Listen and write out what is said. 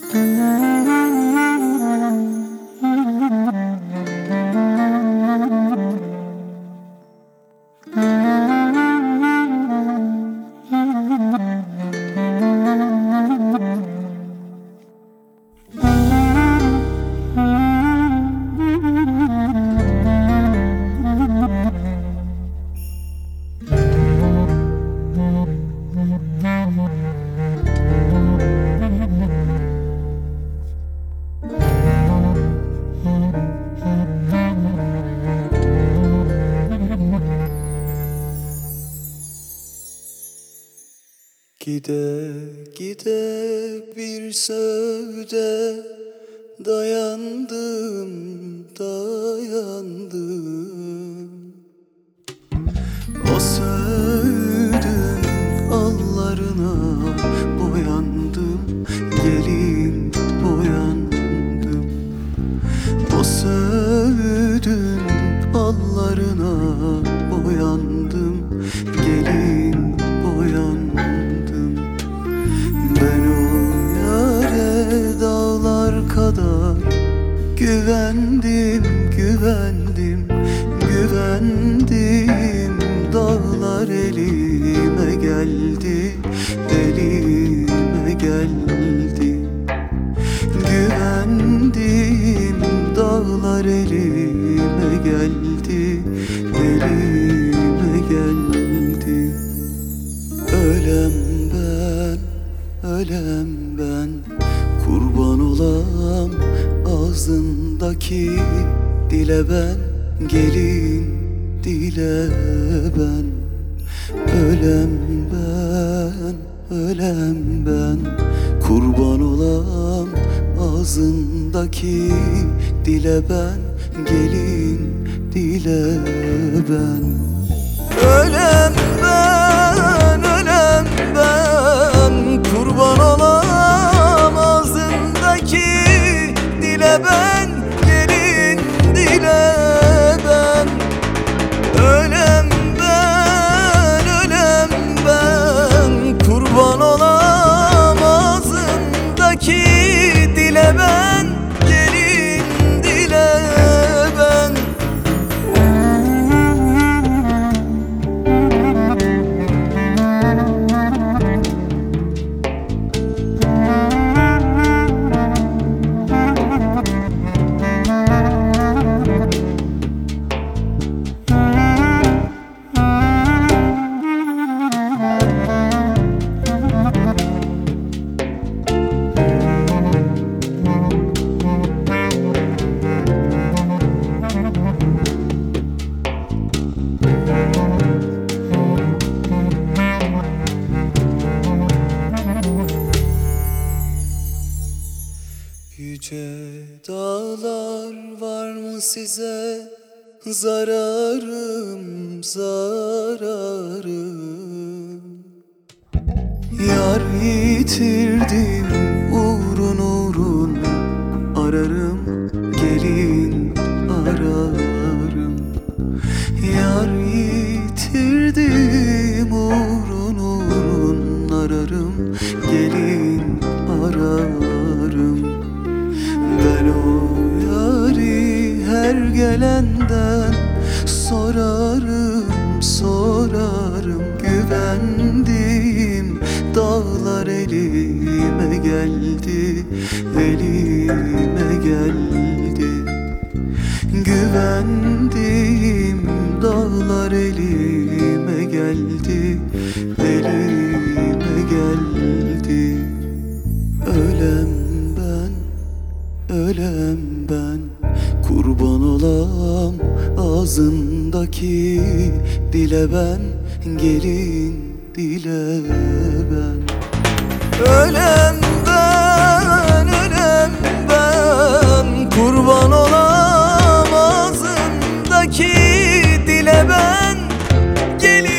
Gide gide bir sözde dayandım, dayandım. O sözün allarına boyandım, gelin boyandım. O sözün allarına boyandım, gelin boyandım. Ben o yâre dağlar kadar güvendim, güvendim, güvendim. Dağlar elime geldi, elime geldi. Güvendim, dağlar elime geldi, elime geldi. Ölem ben, ölem ben, kurban olam ağzındaki dile ben, gelin dile ben. Ölem ben, ölem ben, kurban olam ağzındaki dile ben, gelin dile ben. Ölem ben, ölem ben, kurban olam ağzındaki dile ben, gelin dile ben. Ölem ben, ölem ben, kurban olam ağzındaki dile ben, gelin dile ben. Yüce dağlar var mı size zararım, zararım? Yar yitirdim, uğrun uğrun ararım, gelin ararım. Yar yitirdim, uğrun uğrun ararım, gelin ararım. Ben o yâri her gelenden sorarım, sorarım. Güvendim, dağlar elime geldi, elime geldi. Güvendim, dağlar elime geldi, elime geldi. Ölem ben, ölem ben, kurban olam ağzındaki dile ben, gelin dile ben. Ölem ben, ölem ben, kurban olam ağzındaki dile ben, gelin